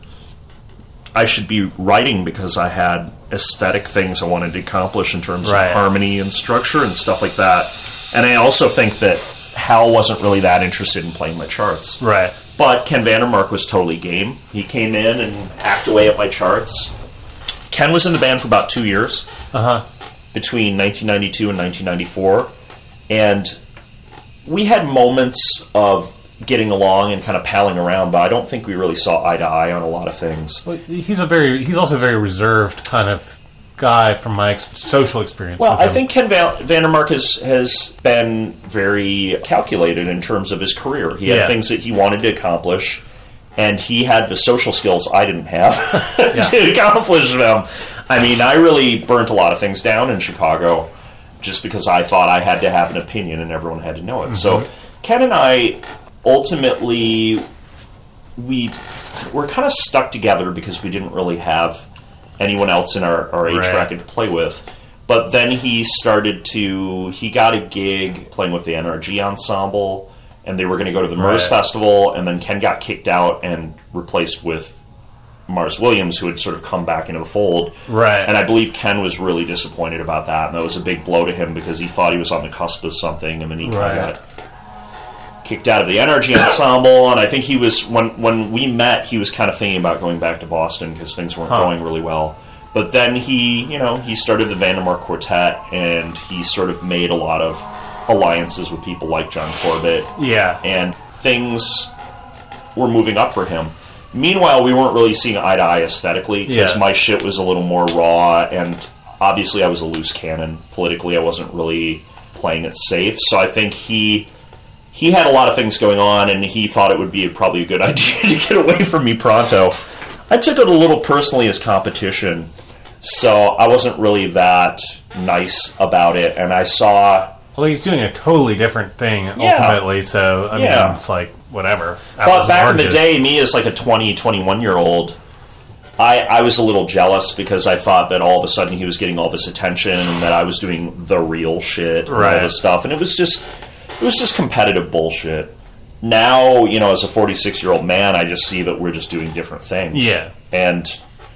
S11: I should be writing because I had aesthetic things I wanted to accomplish in terms
S12: Right.
S11: of harmony and structure and stuff like that. And I also think that Hal wasn't really that interested in playing my charts.
S12: Right.
S11: But Ken Vandermark was totally game. He came in and hacked away at my charts. Ken was in the band for about two years.
S12: Uh-huh.
S11: Between nineteen ninety-two and nineteen ninety-four. And we had moments of getting along and kind of palling around, but I don't think we really saw eye to eye on a lot of things.
S12: Well, he's a very he's also a very reserved kind of guy from my ex- social experience.
S11: Well,
S12: with
S11: I
S12: him.
S11: think Ken Van- Vandermark has, has been very calculated in terms of his career. He had
S12: Yeah.
S11: things that he wanted to accomplish, and he had the social skills I didn't have to accomplish them. I mean, I really burnt a lot of things down in Chicago just because I thought I had to have an opinion and everyone had to know it. So
S12: Mhm.
S11: Ken and I ultimately, we were kind of stuck together because we didn't really have anyone else in our, our age
S12: Right.
S11: bracket to play with. But then he started to, he got a gig playing with the N R G Ensemble, and they were going to go to the Murs
S12: Right.
S11: Festival, and then Ken got kicked out and replaced with Mars Williams, who had sort of come back into the fold.
S12: Right.
S11: And I believe Ken was really disappointed about that, and that was a big blow to him because he thought he was on the cusp of something, and then he kind
S12: Right.
S11: of got kicked out of the N R G Ensemble, and I think he was, when when we met, he was kind of thinking about going back to Boston because things weren't
S12: Huh.
S11: going really well. But then he, you know, he started the Vandermark Quartet, and he sort of made a lot of alliances with people like John Corbett.
S12: Yeah.
S11: And things were moving up for him. Meanwhile, we weren't really seeing eye to eye aesthetically because
S12: Yeah.
S11: my shit was a little more raw, and obviously I was a loose cannon. Politically, I wasn't really playing it safe, so I think he he had a lot of things going on, and he thought it would be probably a good idea to get away from me pronto. I took it a little personally as competition, so I wasn't really that nice about it, and I saw...
S12: Well, he's doing a totally different thing
S11: Yeah.
S12: ultimately, so, I
S11: Yeah.
S12: mean, it's like, whatever.
S11: But
S12: Apples and
S11: back in the
S12: oranges.
S11: day, me as like a twenty, twenty-one-year-old, I, I was a little jealous because I thought that all of a sudden he was getting all this attention and that I was doing the real shit and
S12: Right.
S11: all this stuff. And it was just it was just competitive bullshit. Now, you know, as a forty-six-year-old man, I just see that we're just doing different things.
S12: Yeah.
S11: And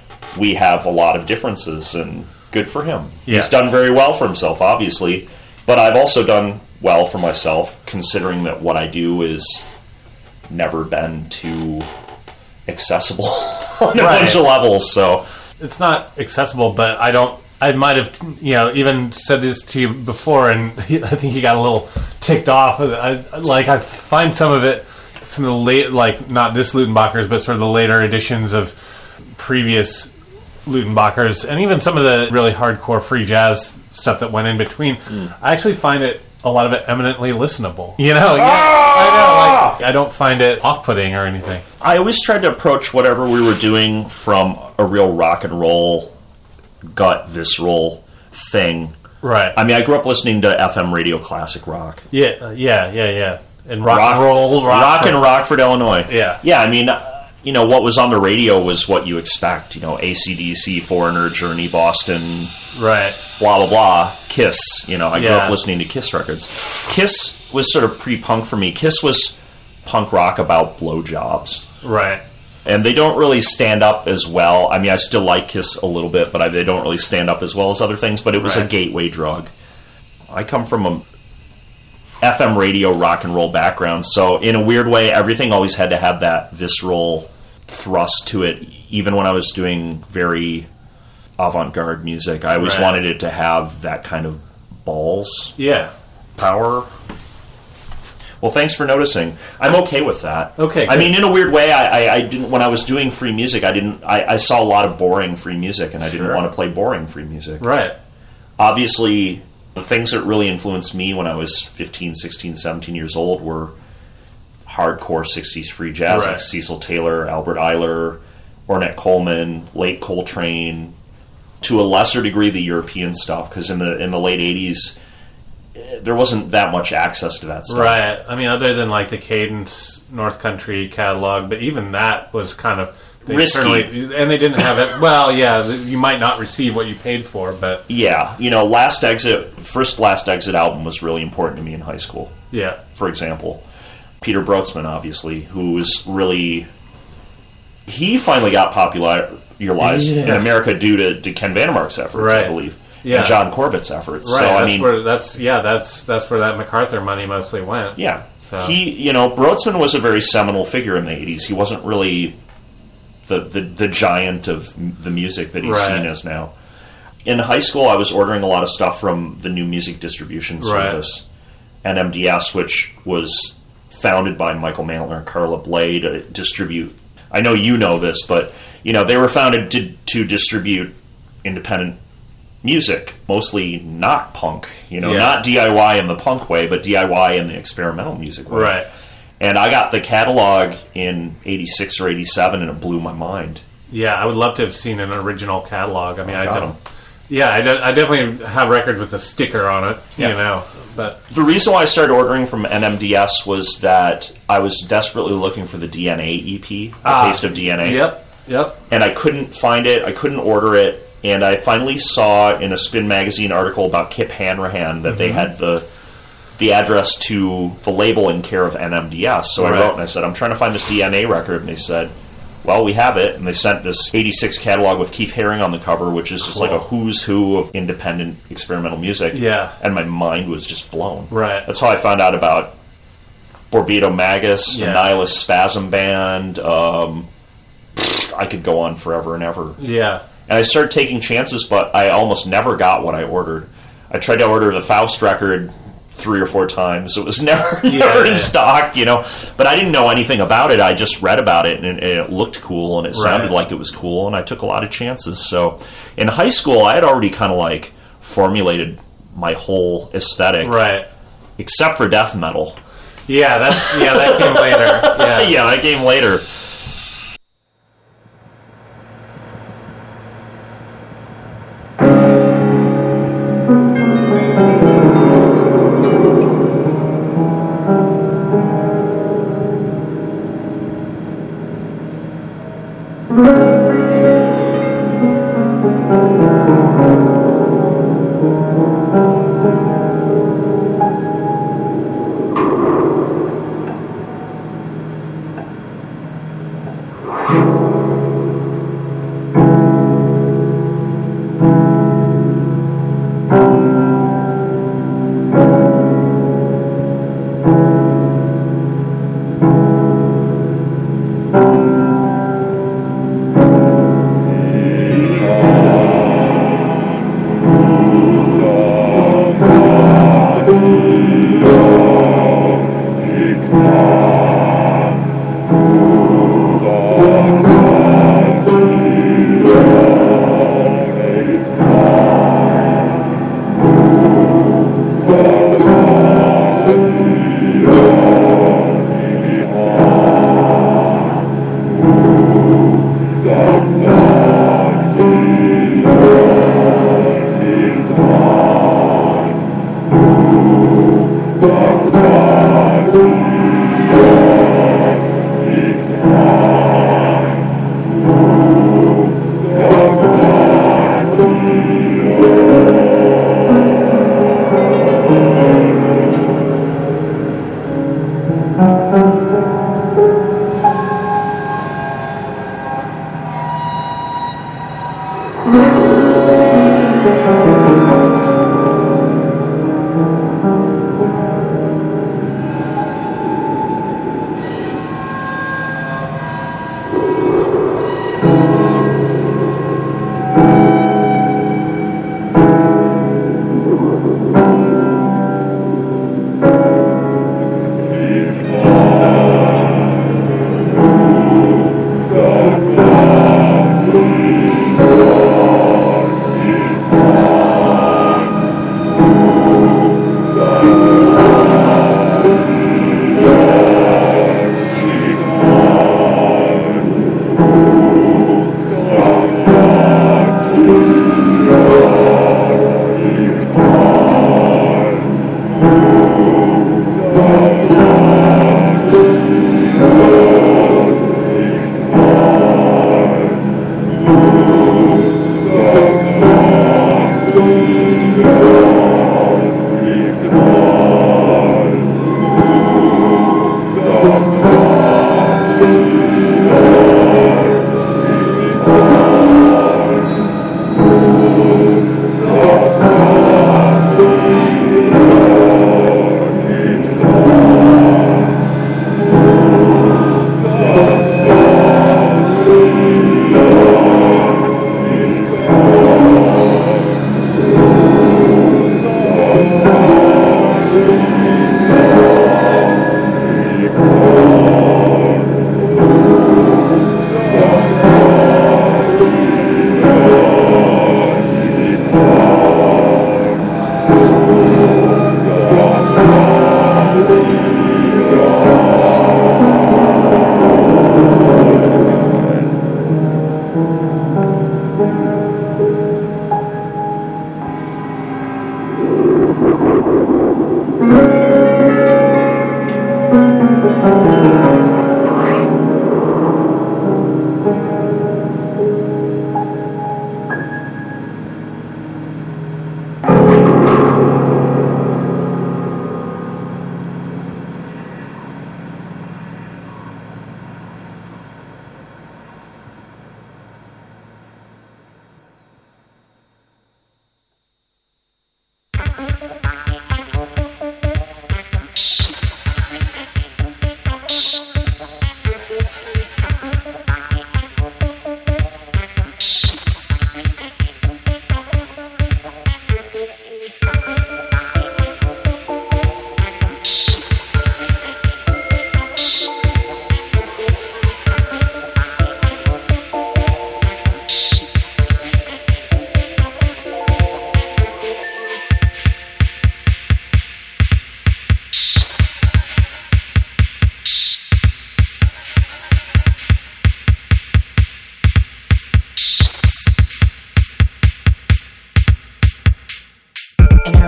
S11: we have a lot of differences, and good for him.
S12: Yeah.
S11: He's done very well for himself, obviously. But I've also done well for myself, considering that what I do is never been too accessible on a
S12: Right.
S11: bunch of levels. So
S12: It's not accessible, but I don't. I might have, you know, even said this to you before, and he, I think he got a little ticked off. I, like, I find some of it, some of the late, like, not this Lutenbachers, but sort of the later editions of previous Lutenbachers, and even some of the really hardcore free jazz stuff that went in between. I actually find it, a lot of it, eminently listenable. You know, yeah, I know, like, I don't find it off-putting or anything.
S11: I always tried to approach whatever we were doing from a real rock and roll, gut, visceral thing.
S12: Right.
S11: I mean, I grew up listening to F M radio classic rock.
S12: Yeah, uh, yeah, yeah, yeah. And rock, and roll,
S11: rock
S12: Rockford.
S11: in Rockford, Illinois.
S12: Yeah.
S11: Yeah, I mean, uh, you know, what was on the radio was what you expect. You know, A C D C, Foreigner, Journey, Boston,
S12: Right.
S11: blah, blah, blah, Kiss. You know, I grew
S12: Yeah.
S11: up listening to Kiss records. Kiss was sort of pre-punk for me. Kiss was punk rock about blowjobs.
S12: Right.
S11: And they don't really stand up as well. I mean, I still like Kiss a little bit, but I, they don't really stand up as well as other things. But it was
S12: Right.
S11: a gateway drug. I come from a F M radio rock and roll background, so in a weird way, everything always had to have that visceral thrust to it. Even when I was doing very avant-garde music, I always
S12: Right.
S11: wanted it to have that kind of balls,
S12: Yeah.
S11: power. Well, thanks for noticing. I'm okay with that.
S12: Okay,
S11: I
S12: good.
S11: mean, in a weird way, I, I, I didn't. When I was doing free music, I didn't. I, I saw a lot of boring free music, and I didn't
S12: Sure.
S11: want to play boring free music.
S12: Right.
S11: Obviously, the things that really influenced me when I was fifteen, sixteen, seventeen years old were hardcore sixties free jazz,
S12: Right.
S11: like Cecil Taylor, Albert Eiler, Ornette Coleman, late Coltrane. To a lesser degree, the European stuff, because in the in the late eighties, there wasn't that much access to that stuff.
S12: Right. I mean, other than like the Cadence North Country catalog, but even that was kind of they
S11: Risky.
S12: certainly- and they didn't have it. Well, yeah, you might not receive what you paid for, but
S11: Yeah, you know, Last Exit, first Last Exit album was really important to me in high school.
S12: yeah,
S11: For example, Peter Brotzman, obviously, who was really he finally got popularized in
S12: Yeah.
S11: America due to, to Ken Vandermark's efforts, I
S12: Right.
S11: believe,
S12: Yeah.
S11: and John Corbett's efforts.
S12: right.
S11: So I
S12: that's
S11: mean,
S12: where that's yeah, that's that's where that MacArthur money mostly went.
S11: yeah,
S12: So
S11: he, you know, Brotzman was a very seminal figure in the eighties. He wasn't really the the, the giant of m- the music that he's
S12: Right.
S11: seen as now. In high school, I was ordering a lot of stuff from the New Music Distribution
S12: Right.
S11: Service, N M D S, which was founded by Michael Mantler and Carla Bley to distribute. I know you know this, but you know they were founded to to distribute independent music, mostly not punk. You know,
S12: Yeah.
S11: not D I Y in the punk way, but D I Y in the experimental music way.
S12: Right.
S11: And I got the catalog in eighty-six or eighty-seven, and it blew my mind.
S12: yeah, I would love to have seen an original catalog. I mean, I
S11: got
S12: don't.
S11: 'em.
S12: Yeah, I, de- I definitely have records with a sticker on it.
S11: Yeah.
S12: You know, but
S11: The reason why I started ordering from N M D S was that I was desperately looking for the D N A E P, The
S12: Ah,
S11: Taste of D N A.
S12: Yep, yep.
S11: And I couldn't find it. I couldn't order it. And I finally saw in a Spin magazine article about Kip Hanrahan that they
S12: Mhm.
S11: had the the address to the label in care of N M D S. So I
S12: Right.
S11: wrote and I said, I'm trying to find this D N A record. And they said, well, we have it. And they sent this eighty-six catalog with Keith Haring on the cover, which is just
S12: Cool.
S11: like a who's who of independent experimental music.
S12: Yeah.
S11: And my mind was just blown.
S12: Right.
S11: That's how I found out about Borbido Magus, the
S12: Yeah.
S11: Nihilist Spasm Band. Um, I could go on forever and ever.
S12: Yeah.
S11: And I started taking chances, but I almost never got what I ordered. I tried to order the Faust record three or four times. It was never,
S12: Yeah,
S11: never in
S12: yeah.
S11: stock, you know. But I didn't know anything about it. I just read about it, and it, it looked cool, and it sounded
S12: Right.
S11: like it was cool, and I took a lot of chances. So in high school, I had already kind of like formulated my whole aesthetic,
S12: Right.
S11: except for death metal.
S12: Yeah, that's yeah, that came later. Yeah.
S11: Yeah, that came later.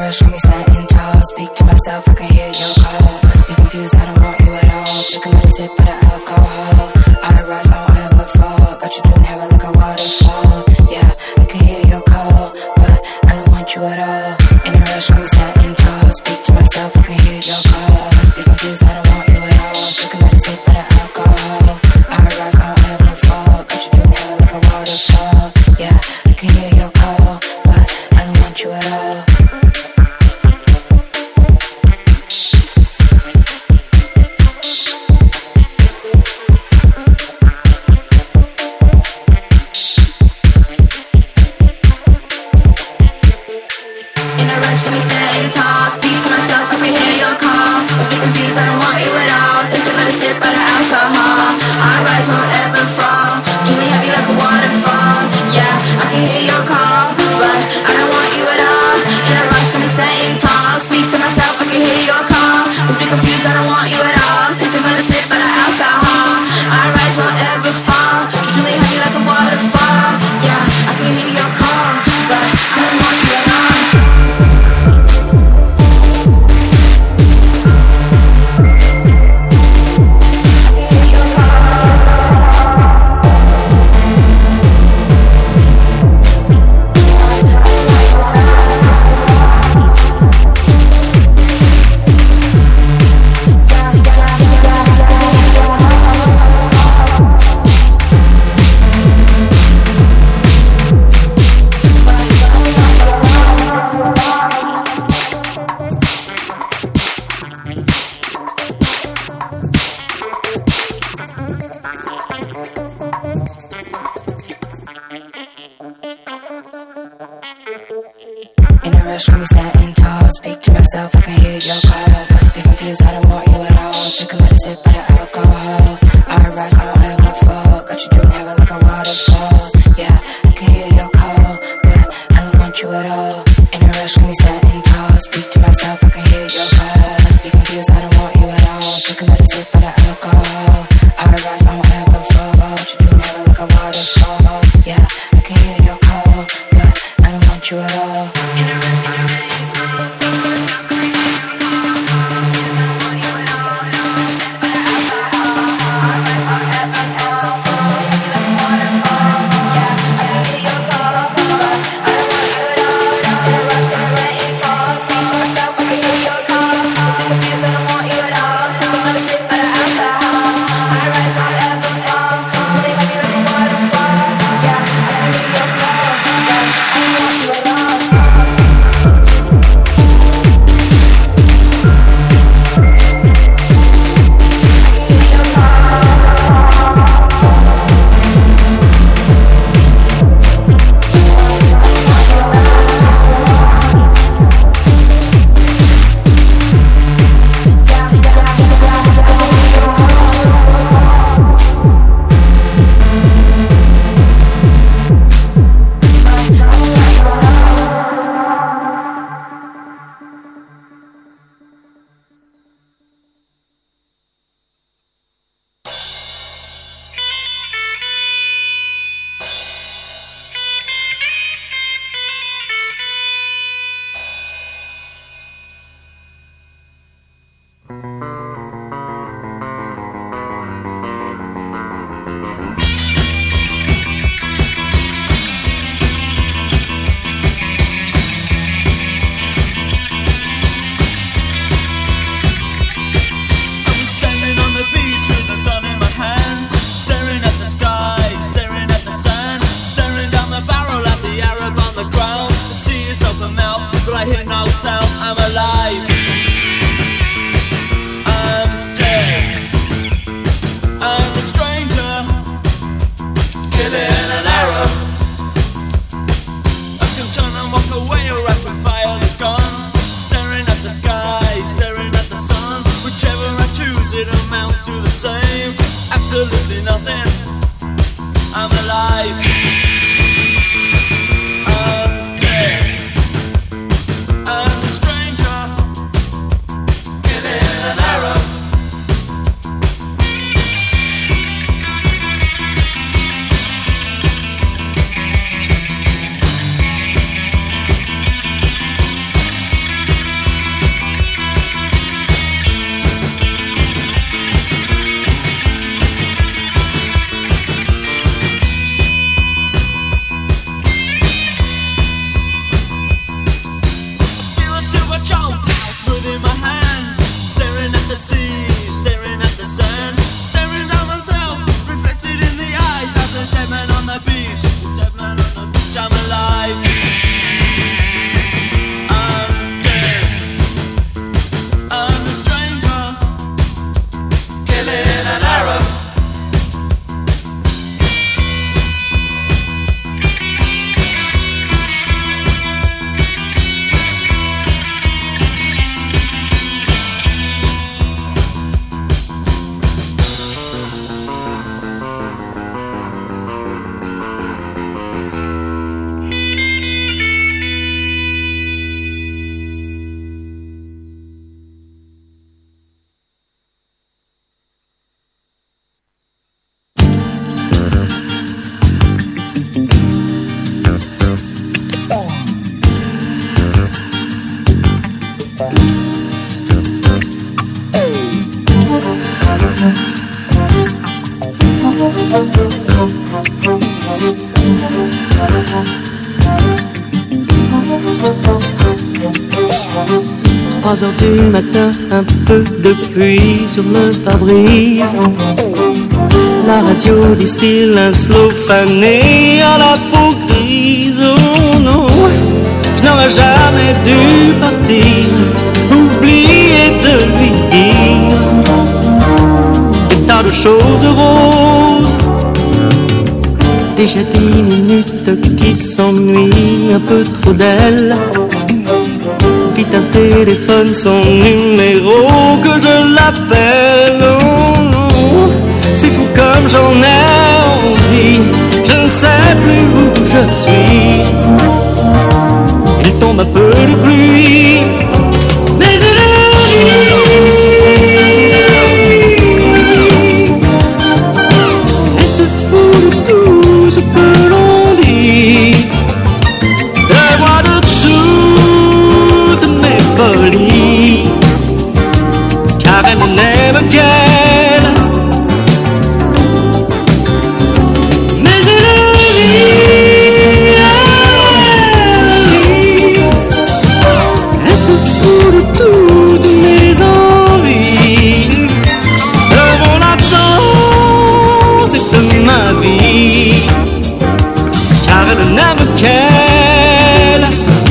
S13: rush, got me standing tall. Speak to myself, I can hear your call. Must be confused, I don't want you at all. Sick of letting sip of the alcohol. I rise, I won't ever fall. Got you dreaming heaven like a waterfall. Yeah, I can hear your call, but I don't want you at all. In a rush, got me standing tall. Speak to myself, I can hear your call. Must be confused, I don't want you at all. Sick of letting sip of the alcohol. I rise, I won't ever fall. Got you dreaming heaven like a waterfall. Yeah, I can hear your call, but I don't want you at all.
S14: Trois heures du matin, un peu de pluie sur le pare-brise. La radio distille un slow fané à la peau grise. Oh non, je n'aurais jamais dû partir, oublier de lui dire des tas de choses roses. Déjà dix minutes qui s'ennuie un peu trop d'elle. Vite un téléphone, son numéro, que je l'appelle. Oh non, c'est fou comme j'en ai envie. Je ne sais plus où je suis. Il tombe un peu de pluie, mais je le vis. Elle se fout de tout ce que l'on dit, de moi, de toutes mes folies, car elle n'aime qu'elle. Mais je le vis, elle se fout de toutes mes envies, de mon absence et de ma vie, car elle n'aime qu'elle.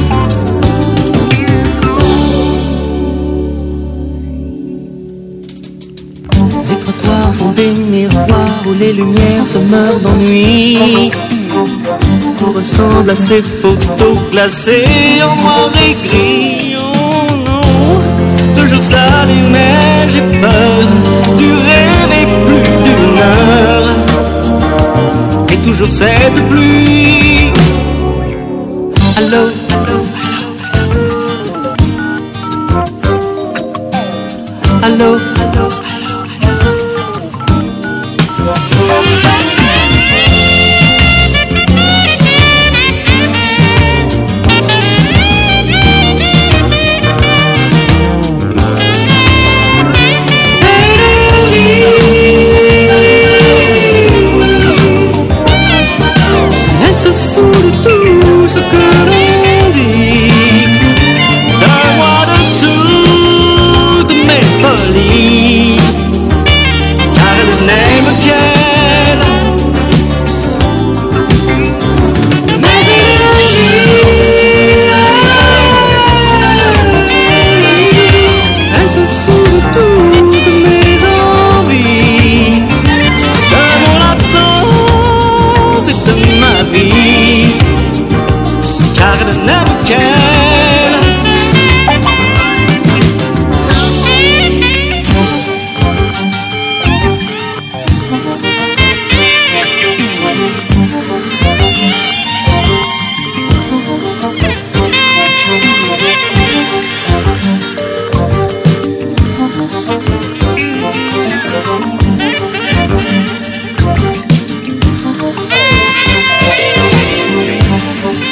S14: Les trottoirs font des miroirs où les lumières se meurent d'ennui. Tout ressemble à ces photos classées en noir et gris. Oh non, toujours salé, mais j'ai peur du rêver plus d'une heure. Et toujours cette pluie. Allô, allô, allô, allô. Elle se fout de tout ce que l'on dit, de moi, de toutes mes folies, car elle n'aime qu'elle. Mais elle se fout de toutes mes envies, de mon absence et de ma vie, car elle n'aime qu'elle.